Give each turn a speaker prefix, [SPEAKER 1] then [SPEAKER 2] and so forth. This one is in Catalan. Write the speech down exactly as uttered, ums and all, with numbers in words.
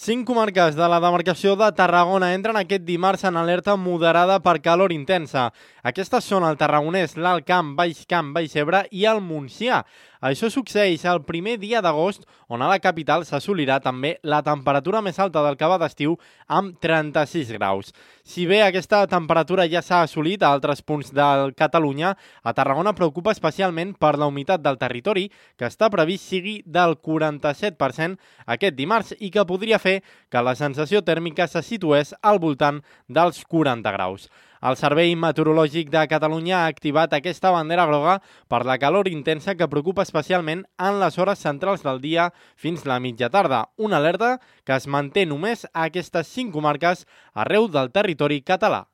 [SPEAKER 1] Cinc comarques de la demarcació de Tarragona entren aquest dimarts en alerta moderada per calor intensa. Aquestes són el Tarragonès, l'Alt Camp, Baix Camp, Baix Ebre i el Montsià. Això succeeix el primer dia d'agost, on a la capital s'assolirà també la temperatura més alta del que va d'estiu, amb trenta-sis graus. Si bé aquesta temperatura ja s'ha assolit a altres punts de Catalunya, a Tarragona preocupa especialment per la humitat del territori, que està previst sigui del quaranta-set per cent aquest dimarts i que podria fer que la sensació tèrmica se situés al voltant dels quaranta graus. El Servei Meteorològic de Catalunya ha activat aquesta bandera groga per la calor intensa que preocupa especialment en les hores centrals del dia fins la mitja tarda. Una alerta que es manté només a aquestes cinc comarques arreu del territori català.